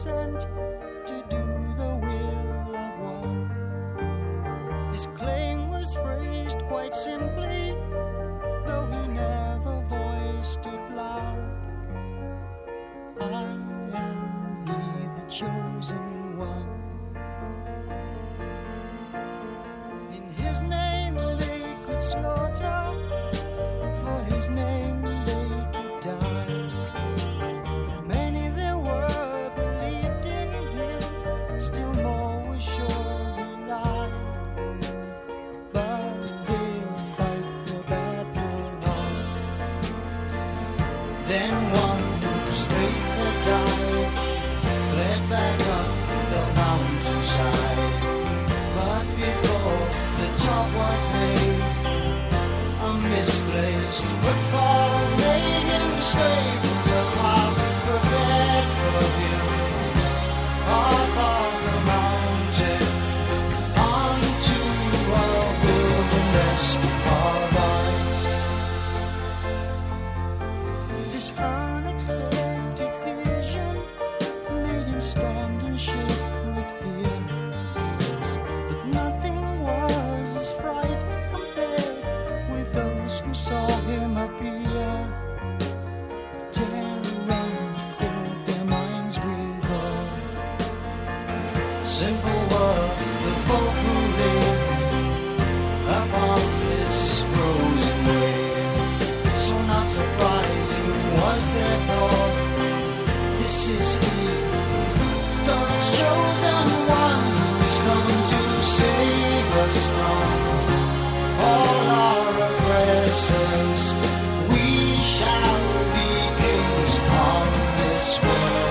sent to do the will of one. His claim was phrased quite simply, though he never voiced it loud. I am he, the chosen one. In his name they could slaughter, for his name they could die. Many there were believed in him, still more were sure he lied. But they'll fight the battle on. Then one whose faith had died fled back up the mountainside. But before the top was made, a misplaced footfall made him stray from the path prepared for him. Off of the mountain, onto a wilderness of ice. This unexpected vision made him stand and shake with fear. But nothing was as fright compared with those who saw him appear. Terror filled their minds with awe. Simple were the folk who lived upon this frozen wave. So not surprising was their thought, this is he, God's chosen one, who's come to save us from all our oppressors. We shall be kings on this world.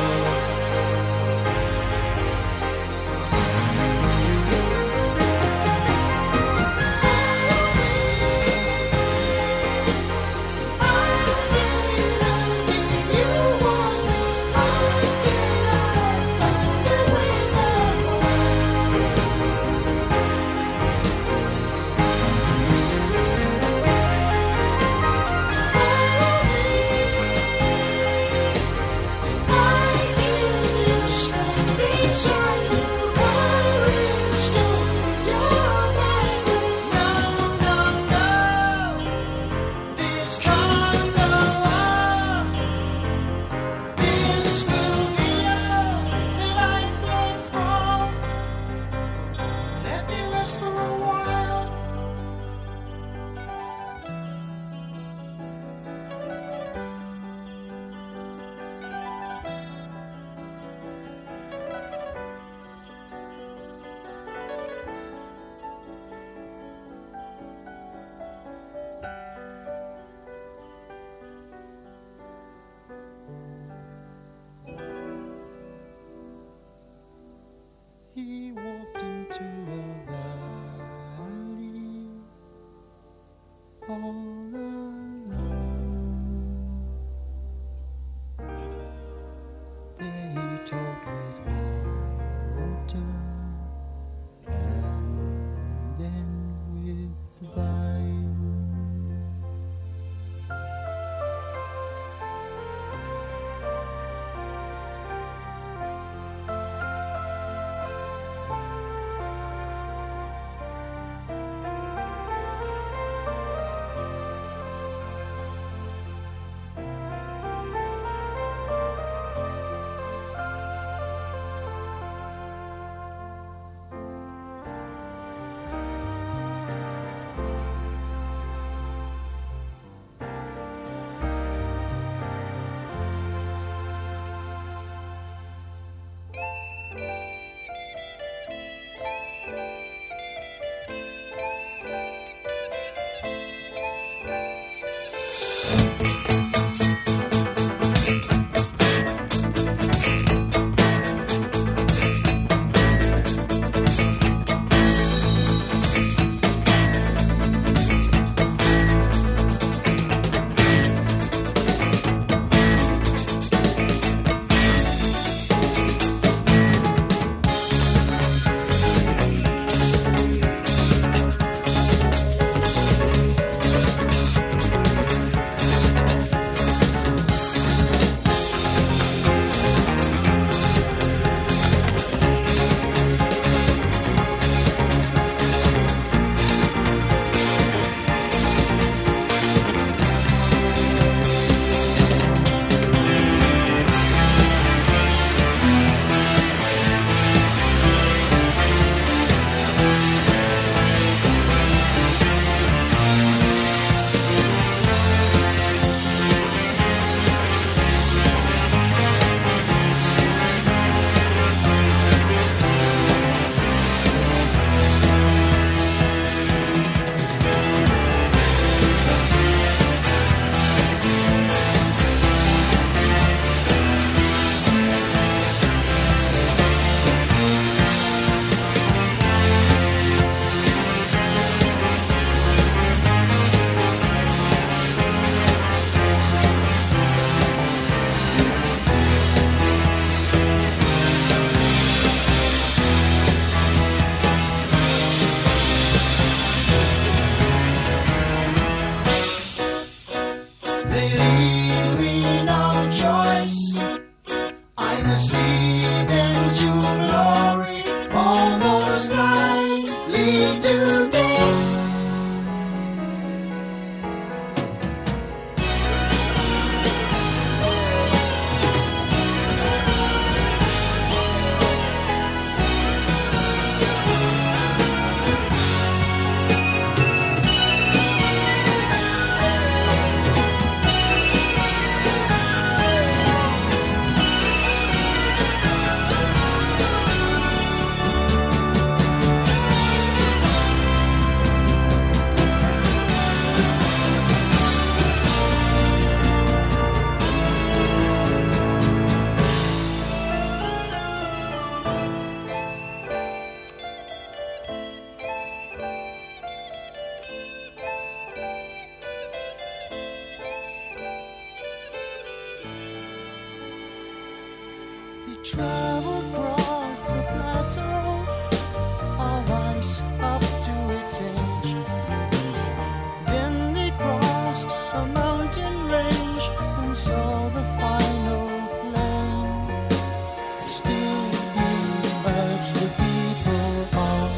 traveled across the plateau of ice up to its edge. Then they crossed a mountain range and saw the final plain. Still he urged the people on.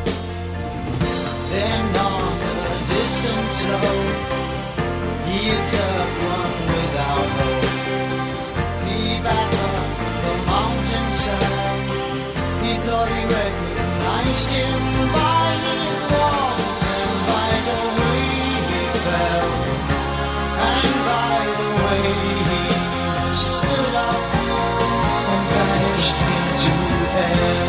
Then on a distant snow he observed one without hope. Flee back up the mountainside. He thought he recognized him by his walk and by the way he fell, and by the way he stood up and vanished into air.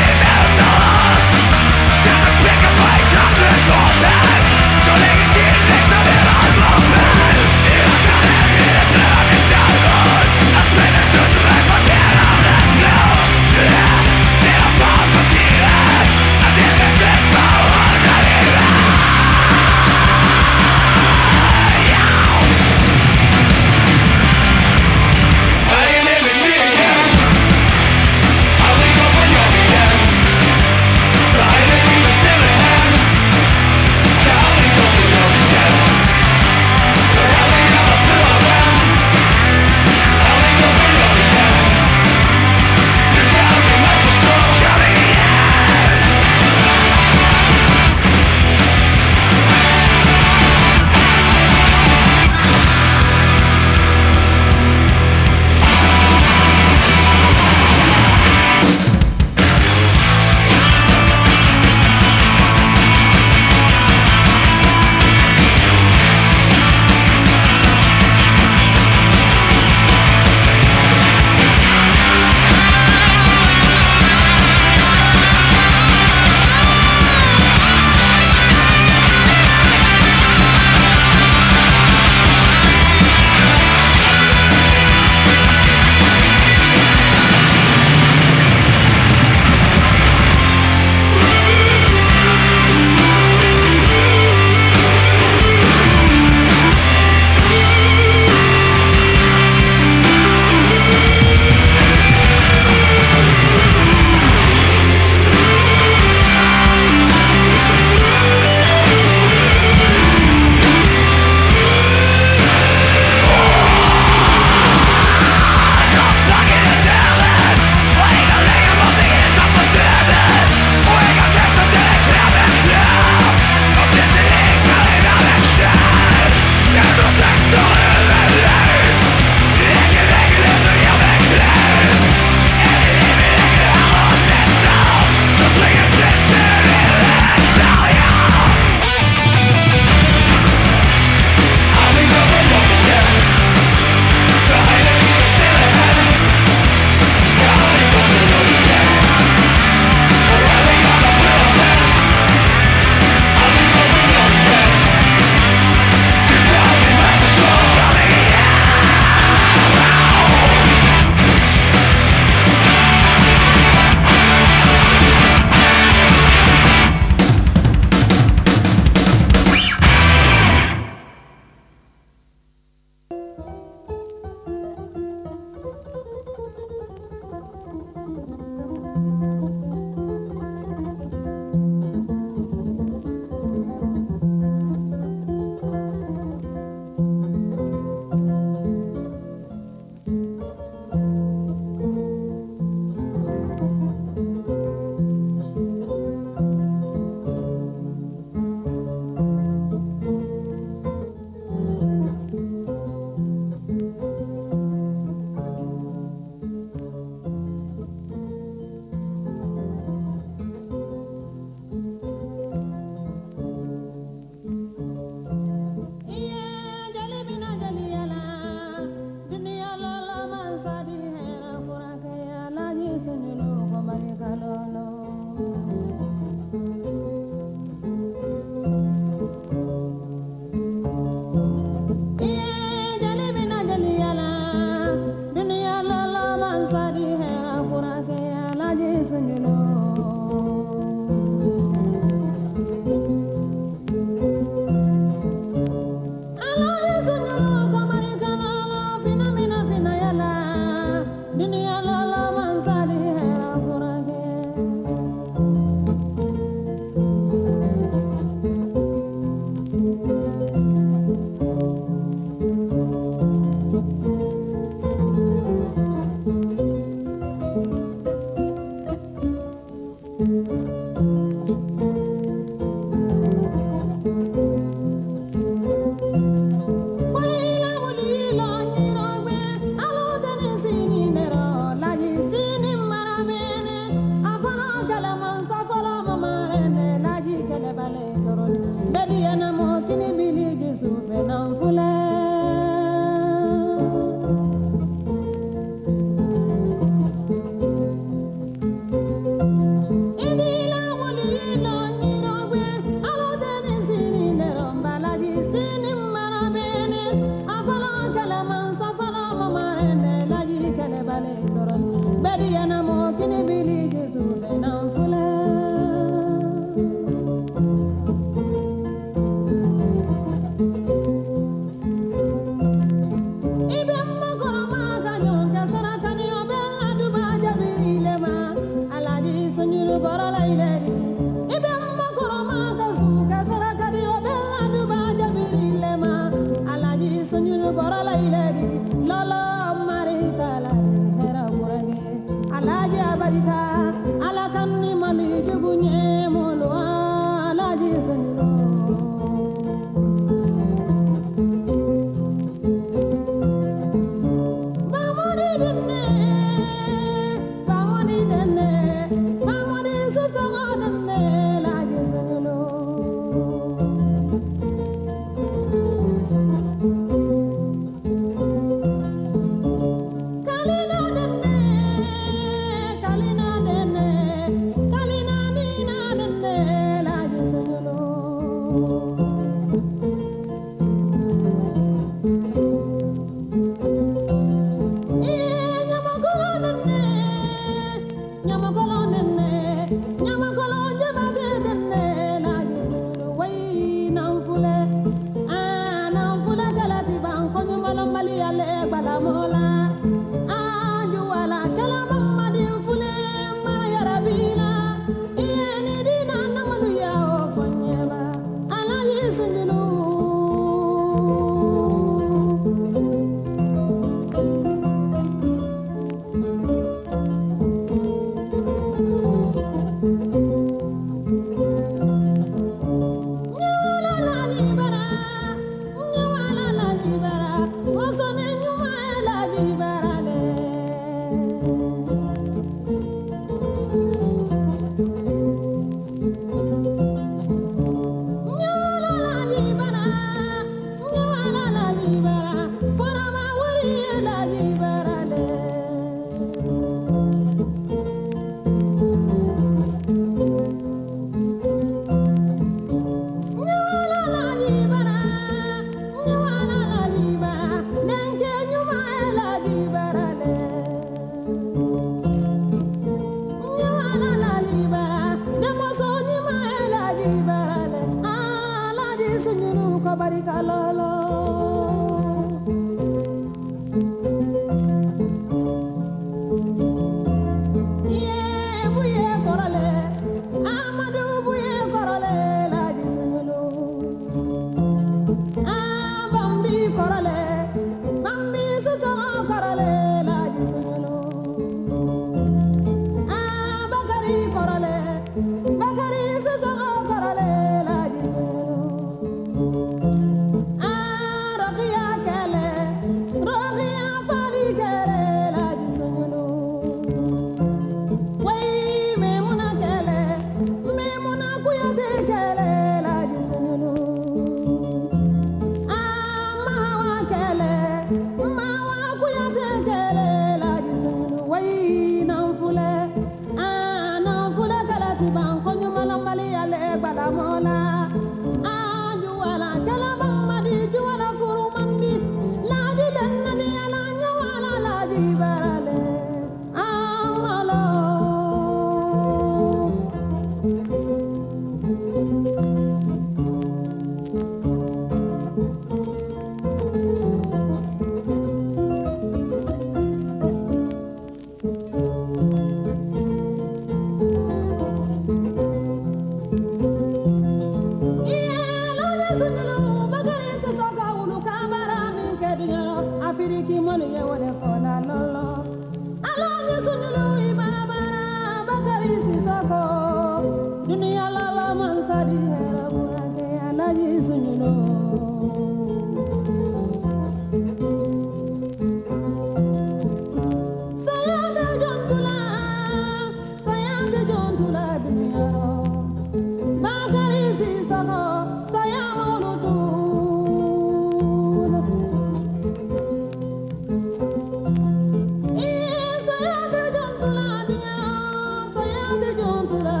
Don't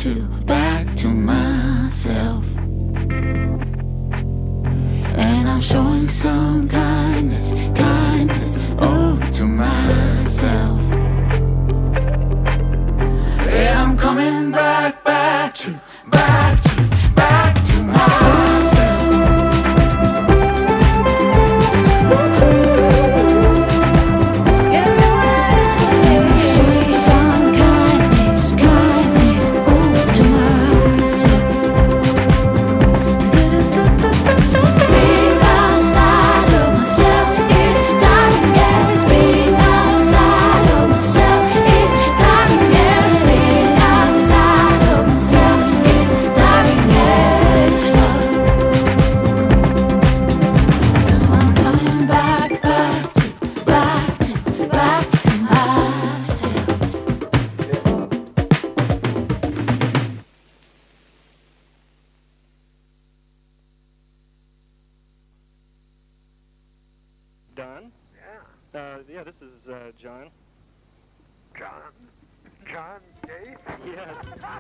to myself. And I'm showing some kindness, oh, to myself. Yeah, I'm coming back to myself. Yeah, this is John. John Dave? Yes.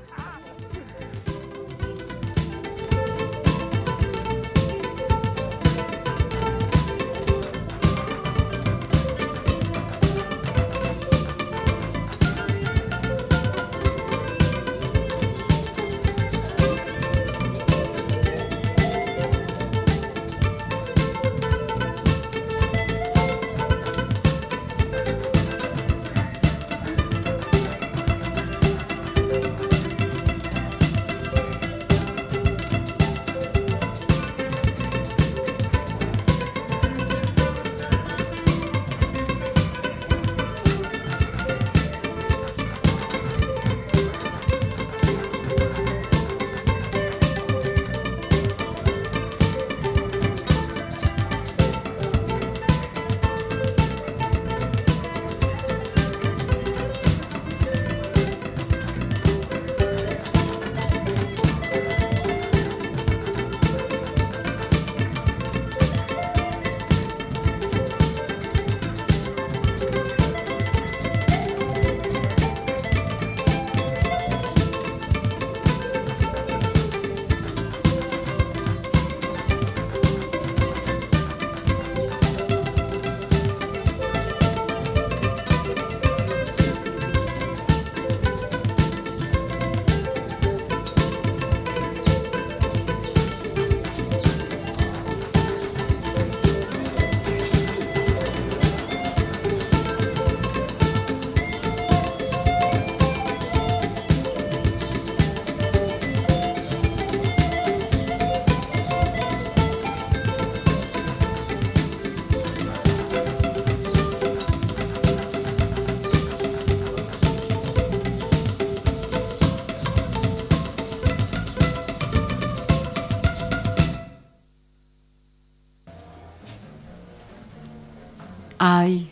Ai.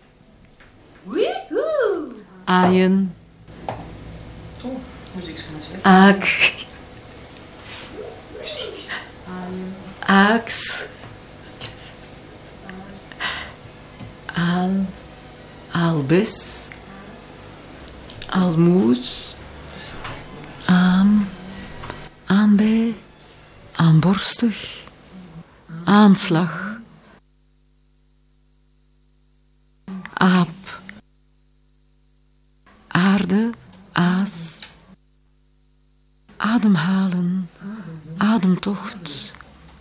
Aien. Oh, muziekschematie. Aak. Aaks. Al. Albis. Almoes. Aam. Aanbij. Aanborstig. Aanslag. Aap. Aarde, aas. Ademhalen, ademtocht.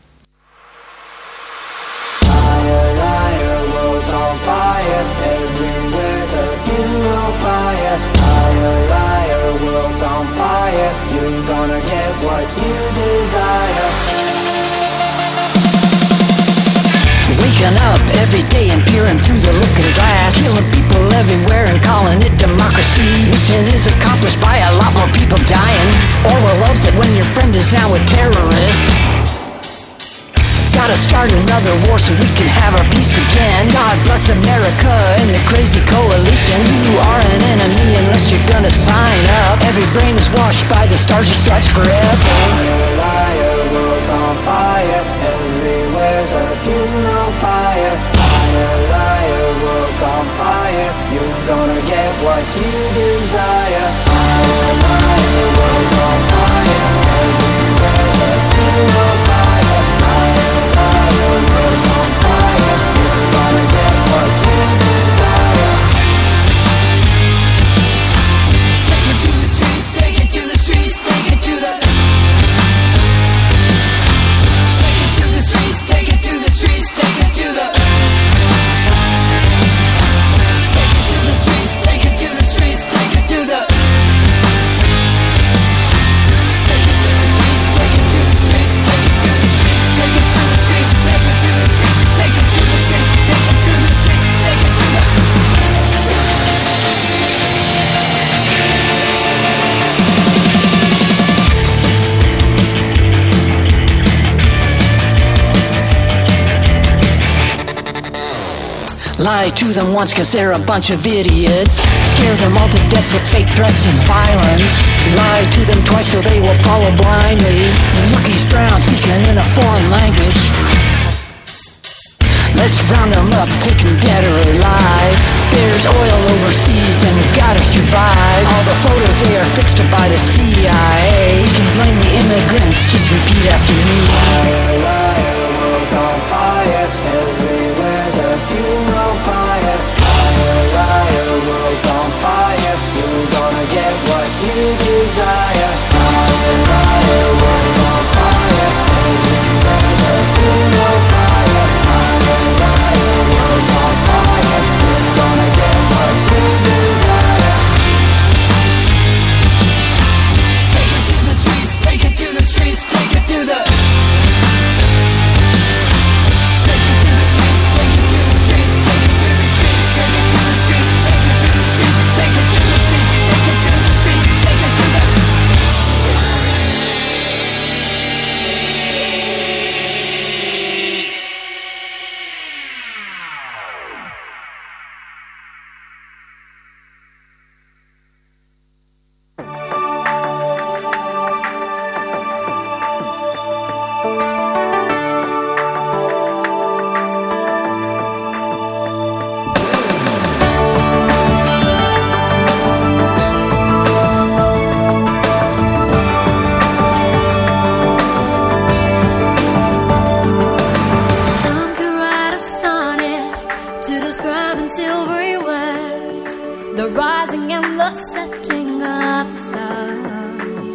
Liar, liar, world's on fire. Everywhere's a funeral pyre. Liar, liar, world's on fire. You're gonna get what you desire. Waking up every day and peering through the looking glass, killing people everywhere and calling it democracy. Mission is accomplished by a lot more people dying. Orwell loves it when your friend is now a terrorist. Gotta start another war so we can have our peace again. God bless America and the crazy coalition. You are an enemy unless you're gonna sign up. Every brain is washed by the stars you stretch forever. Liar, liar, world's on fire. Everywhere's a funeral pyre. Liar, liar, world's on fire. You're gonna get what you desire. Liar, liar, world's on Lie to them once cause they're a bunch of idiots. Scare them all to death with fake threats and violence. Lie to them twice so they will follow blindly. Look, he's brown, speaking in a foreign language. Let's round them up, take them dead or alive. There's oil overseas and we've gotta survive. All the photos, they are fixed by the CIA. You can blame the immigrants, just repeat after me. Liar, liar, world's on fire. Everywhere's a funeral pyre. Liar, liar, world's on fire. You're gonna get what you desire. Liar, liar, world's on fire. Everywhere's a funeral pyre. Liar, liar, world's on fire. You're gonna get what you desire. Take it to the streets, take it to the streets, take it to the. Take it to the streets, take it to the streets, take it to the streets, take it to the street, take it to the street, take it to the street, take it to the street, take it to the. Some could write a sonnet to describe in silvery words the rising and the setting of the sun.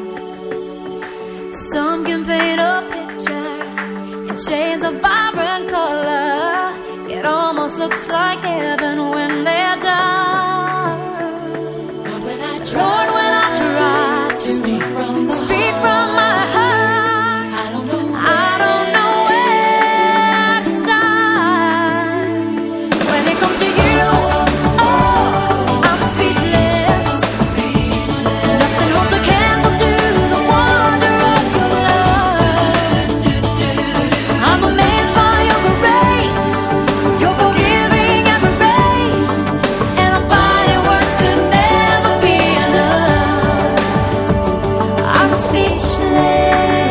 Some can paint a picture in shades of vibrant color. It almost looks like heaven when they're done. Lord, when I try to speak from my heart, I don't know where to start. When it comes to you, oh, I'm speechless. Nothing holds a candle to the wonder of your love. I'm amazed by your grace, your forgiving embrace, and I'm finding words could never be enough. I'm speechless.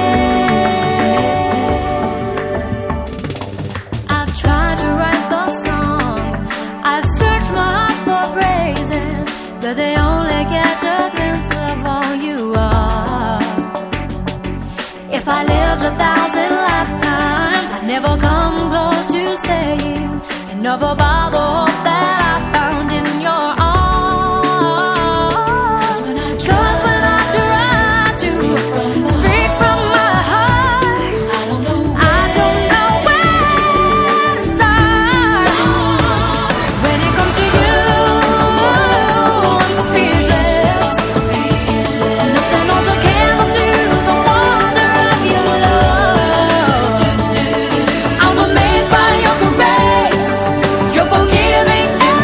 I've tried to write the song, I've searched my heart for phrases, but they only catch a glimpse of all you are. If I lived 1,000 lifetimes, I'd never come close to saying enough about the hope that I found in your arms. 'Cause when I try to speak from my heart, I don't know where to start. When it comes to you, I'm speechless. Nothing holds a candle to the wonder of your love. I'm amazed by your grace, your forgiving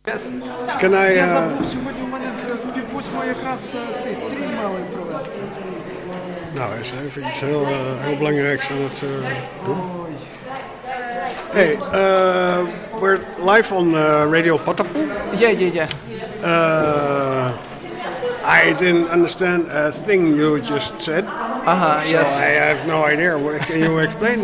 Yes. Can I... Я забув, сьогодні у мене в 7:30 якраз цей стрім мали провести. Nou, hij is even iets heel belangrijks aan het doen. Hey, we're live on Radio Potapoo. Yeah. I didn't understand a thing you just said. Yes. I have no idea. Can you explain?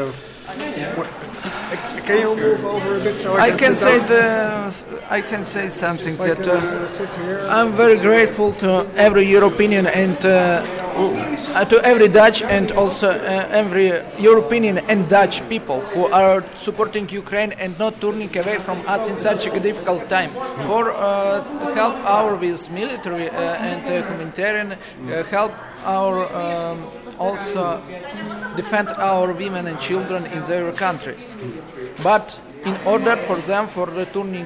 Can you move over a bit so I can sit down? I can say something that I'm very grateful to every European and to every Dutch and also every European and Dutch people who are supporting Ukraine and not turning away from us in such a difficult time. For help our with military and humanitarian help our also defend our women and children in their countries. But in order for them for returning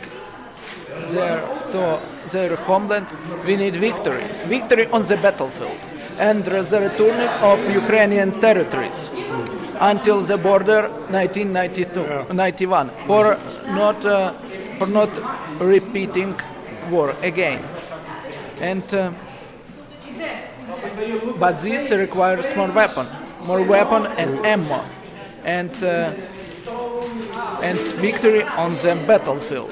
to their homeland, we need victory. Victory on the battlefield and the returning of Ukrainian territories until the border 1991 for not repeating war again. And but this requires more weapon and ammo, and victory on the battlefield.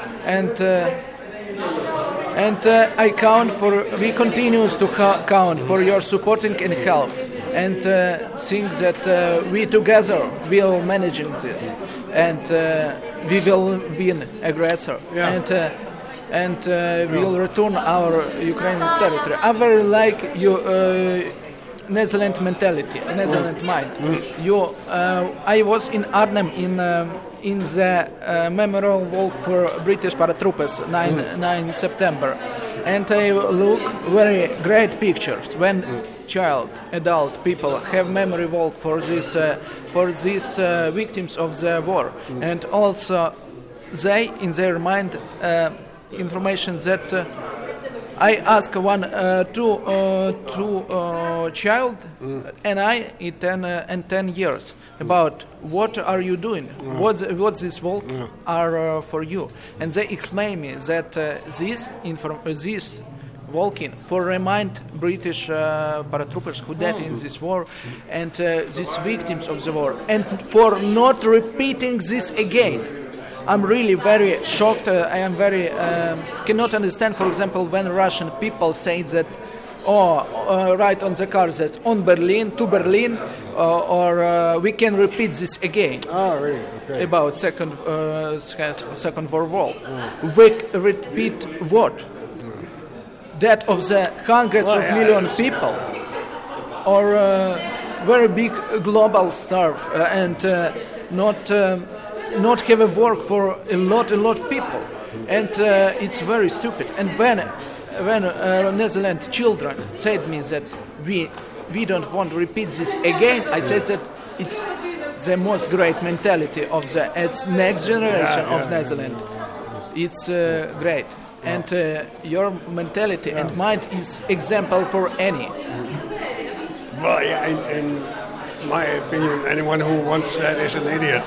And I count for. We continues to count for your supporting and help, and think that we together will managing this, and we will win aggressor. Yeah. And we'll return our Ukrainian territory. I very like your Netherlands mentality, Netherlands mind. I was in Arnhem in the memorial walk for British paratroopers 9 September, and I look very great pictures when adult people have memory walk for these victims of the war, and also they in their mind. Information that I ask two child and I in 10 years about what are you doing, what this walk are for you, and they explain me that this walking for remind British paratroopers who died in this war and these victims of the war, and for not repeating this again. I'm really very shocked. I am very cannot understand. For example, when Russian people say that, write on the car that on Berlin to Berlin, or we can repeat this again. Oh, really? Okay. About Second World War. We repeat what? That of the hundreds of million people, or very big global starve and not have a work for a lot people, and it's very stupid. And when Netherlands children said me that we don't want to repeat this again, I said that it's the most great mentality of the next generation of Netherlands. It's great, and your mentality and mind is example for any. Well, yeah, in my opinion, anyone who wants that is an idiot.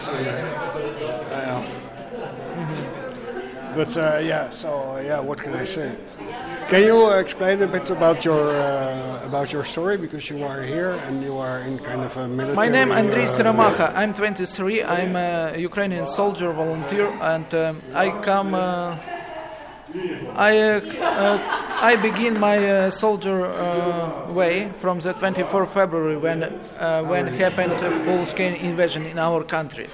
But what can I say? Can you explain a bit about your story, because you are here and you are in kind of a military... My name is Andrei Siramacha. I'm 23. I'm a Ukrainian soldier volunteer, and I come. I begin my soldier way from the 24th February when happened a full-scale invasion in our country.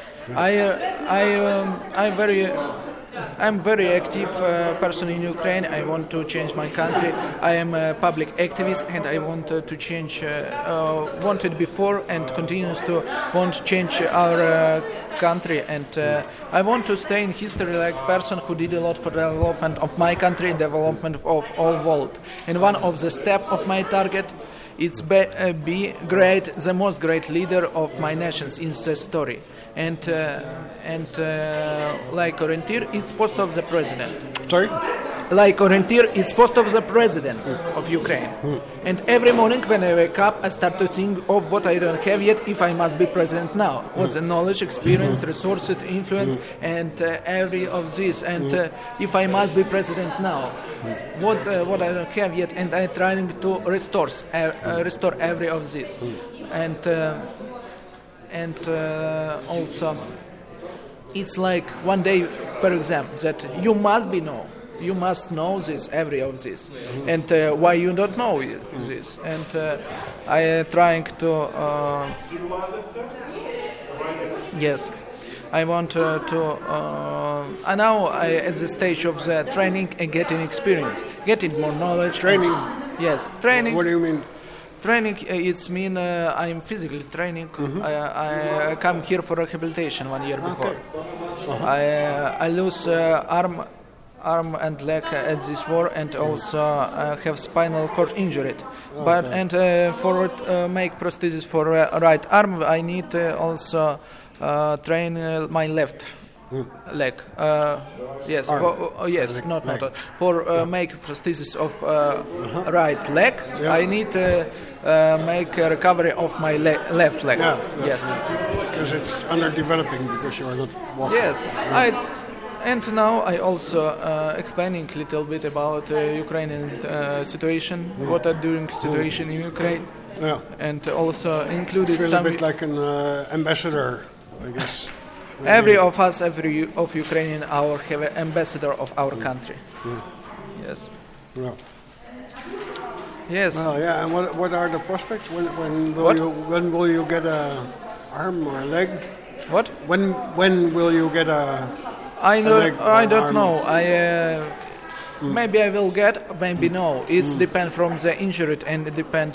I'm very active person in Ukraine. I want to change my country. I am a public activist, and I want to change. Wanted before and continues to want to change our country. And I want to stay in history like person who did a lot for the development of my country, development of all world. And one of the step of my target, it's be great, the most great leader of my nations in the story. And like orienteer, it's post of the president. Sorry? like orienteer, it's post of the president of Ukraine. And every morning when I wake up, I start to think of what I don't have yet if I must be president now. What's the knowledge, experience, resources, influence, and every of this. And if I must be president now, what I don't have yet, and I'm trying to restore every of this. And also, it's like one day per exam that you must know this every of this, and why you don't know this, and I am trying to yes, I want to now I at the stage of the training and getting experience, getting more knowledge. Training. Yes, training. What do you mean? Training, it's mean I'm physically training. I come here for rehabilitation 1 year before. I lose arm and leg at this war, and also have spinal cord injury. But for make prosthesis for right arm, I need also train my left leg. Yes, for make prosthesis of right leg, I need make a recovery of my left leg. Yes, because it's underdeveloping because you are not walking. Yes, and now I also explaining a little bit about Ukrainian situation, what are doing situation in Ukraine, and also included feel some. a bit like an ambassador, I guess. Every of us, every of Ukrainian, have an ambassador of our country. Yes. Yeah. Yes. Well, yeah. And what are the prospects? When will you get a arm or a leg? What? When will you get a? I don't know. Maybe I will get, maybe no. It's depend from the injury and it depend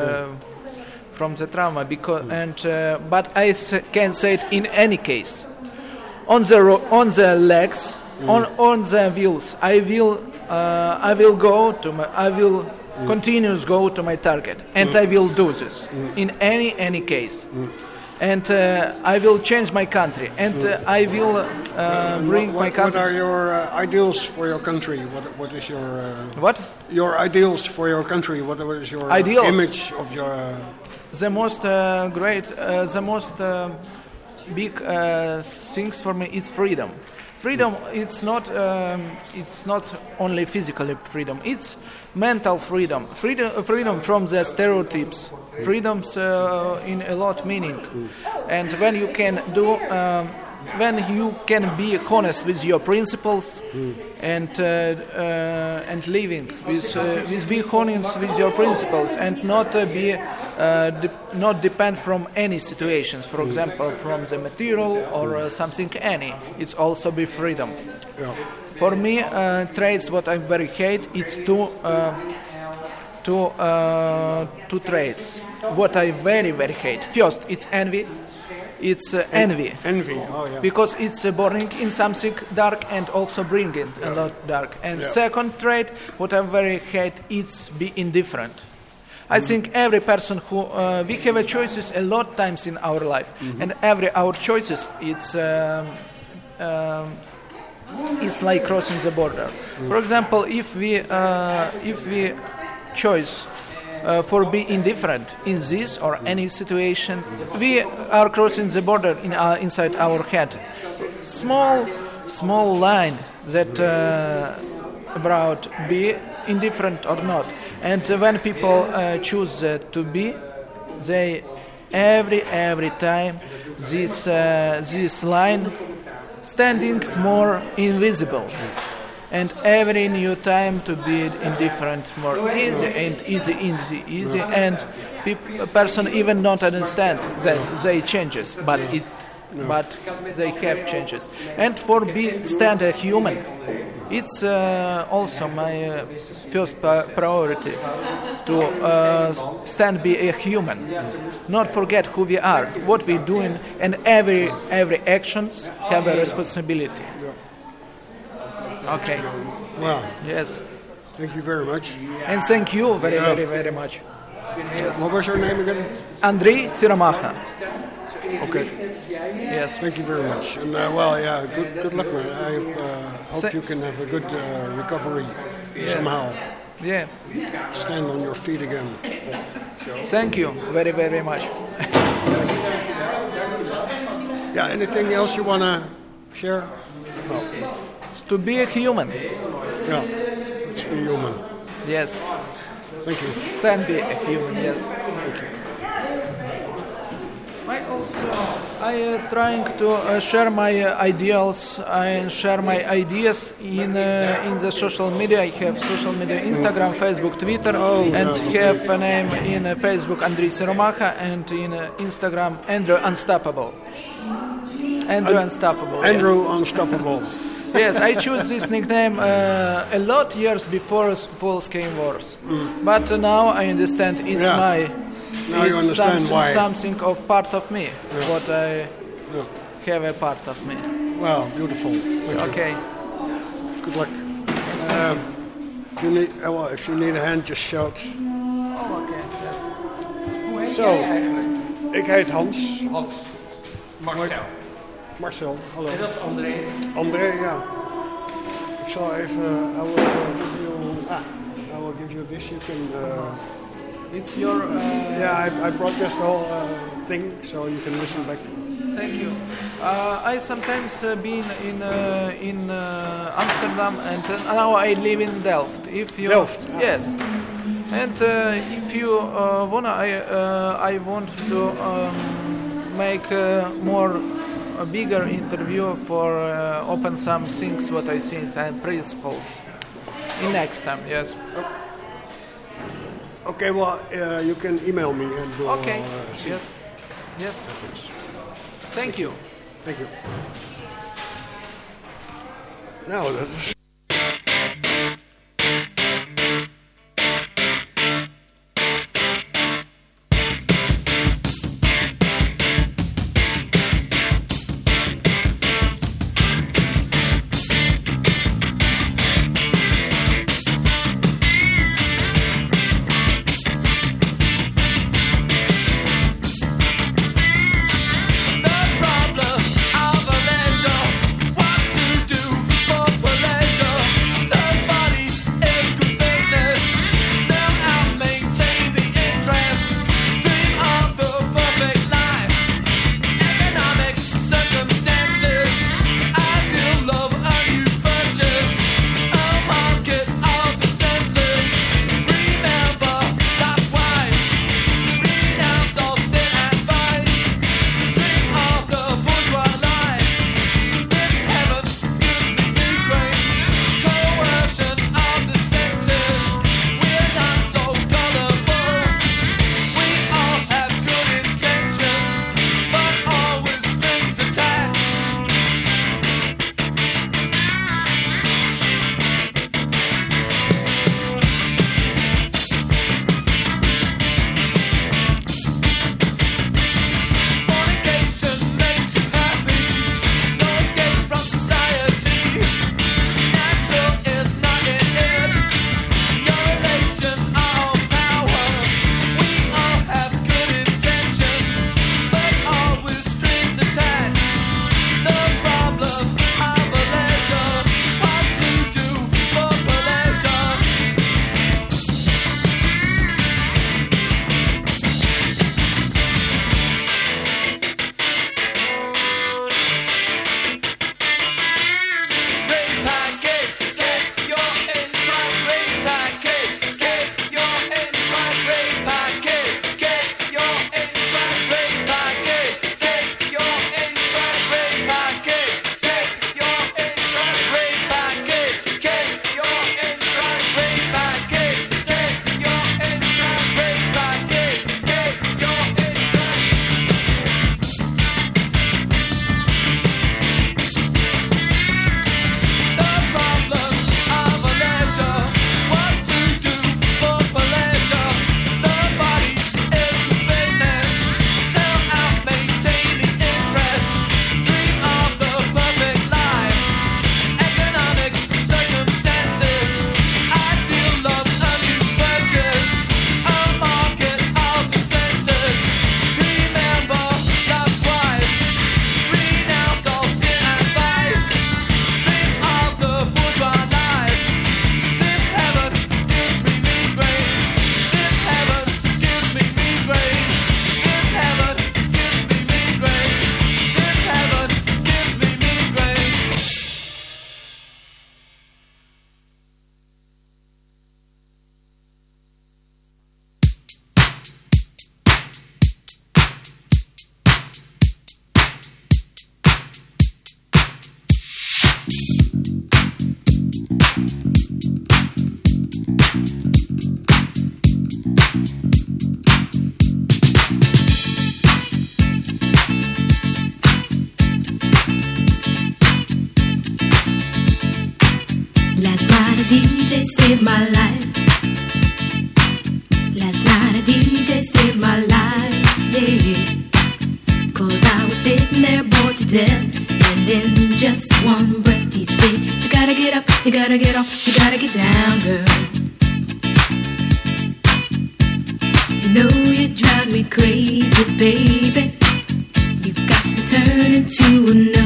from the trauma. But I can say it in any case. On the legs, on the wheels, I will go to my. I will continues go to my target, and I will do this in any case. And I will change my country, and I will bring my country. What are your ideals for your country? What is your what? Your ideals for your country? What is your ideals? Image of your? The most great, the most big things for me is freedom. Freedom, it's not only physical freedom. It's mental freedom. Freedom from the stereotypes. Freedoms in a lot meaning. And when you can do, when you can be honest with your principles and living with be honest with your principles and not not depend from any situations. For example, from the material or something any. It's also be freedom. Yeah. For me, traits what I very hate. It's two traits. What I very hate. First, it's envy. It's envy. Envy, oh yeah. Because it's burning in something dark and also bringing a lot dark. And second trait, what I very hate, it's be indifferent. I think every person who we have a choices a lot times in our life, and every our choices it's like crossing the border. For example, if we choose for be indifferent in this or any situation, we are crossing the border inside our head. Small line that about be indifferent or not. And when people choose to be, they every time this line standing more invisible. And every new time to be indifferent more easy, and person even don't understand that they changes, but they have changes. And for be stand a human, it's also my first priority to stand be a human, not forget who we are, what we're doing, and every actions have a responsibility. Okay. Well. Yes. Thank you very much. And thank you very much. Yes. What was your name again? Andrei Siromacha. Okay. Yes. Thank you very much. And well, yeah, good luck, man. I hope you can have a good recovery somehow. Yeah. Stand on your feet again. Thank you very, very much. Yeah, anything else you want to share? No. To be a human. Yeah, let's be human. Yes. Thank you. Stand be a human, yes. I trying to share my ideals and share my ideas in the social media. I have social media: Instagram, Facebook, Twitter, and have a name in Facebook Andrei Siromacha and in Instagram Andrew Unstoppable. Andrew Unstoppable. Andrew Unstoppable. Yes, I choose this nickname a lot years before full-scale wars, but now I understand it's my. Now you understand why. Something of part of me, what I have a part of me. Well, beautiful. Thank you. Okay. Good luck. You need, well, if you need a hand, just shout. Oh, okay. Yes. Zo, ik heet Hans. Hans. Marcel. Marcel, hallo. En dat is André. André, ja. Ik zal even, I will give you this. You can. It's your. Yeah, I broadcast the whole thing, so you can listen back. Thank you. I sometimes been in Amsterdam, and now I live in Delft. If you Delft. Yes. And if you wanna, I want to make a bigger interview for open some things what I see and principles in next time. Yes. Okay, well, you can email me and we'll Okay. see. Yes. Yes. Thank you. Thank you. Nou, dat is... The problem of a measure, what to do for pleasure. DJ saved my life. Last night a DJ saved my life, yeah. 'Cause I was sitting there bored to death, and in just one breath he said, you gotta get up, you gotta get off, you gotta get down, girl. You know you drive me crazy, baby. You've got me turning to a nurse.